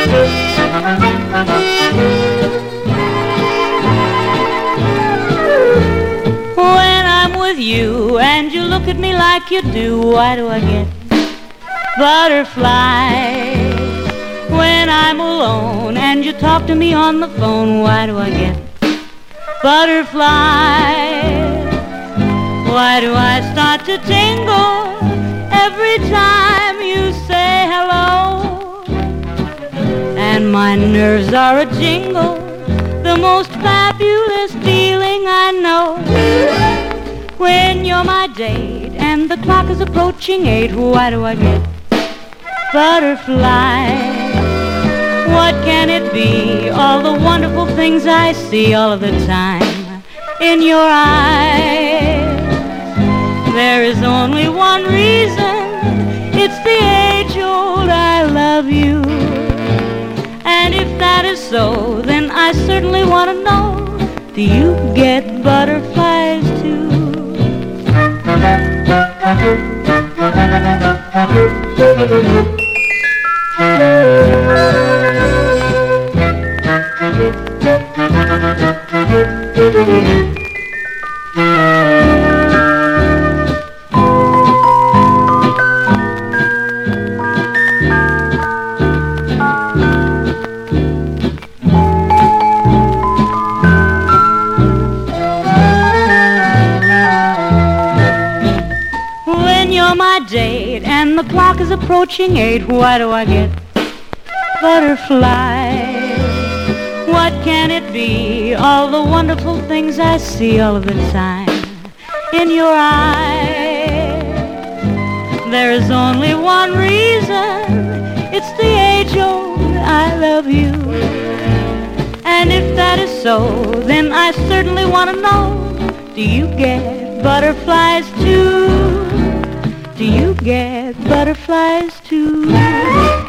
When I'm with you and you look at me like you do, why do I get butterflies? When I'm alone and you talk to me on the phone, why do I get butterflies? Why do I start to tingle every time you say hello? And my nerves are a jingle, the most fabulous feeling I know. When you're my date and the clock is approaching 8, why do I get butterflies? What can it be? All the wonderful things I see all of the time in your eyes. There is only one reason, it's the age-old I love you. And if that is so, then I certainly want to know, do you get butterflies too? When you're my date and the clock is approaching 8, why do I get butterflies? What can it be? All the wonderful things I see all of the time in your eyes. There is only one reason, it's the age-old I love you. And if that is so, then I certainly want to know, do you get butterflies too? Do you get butterflies too?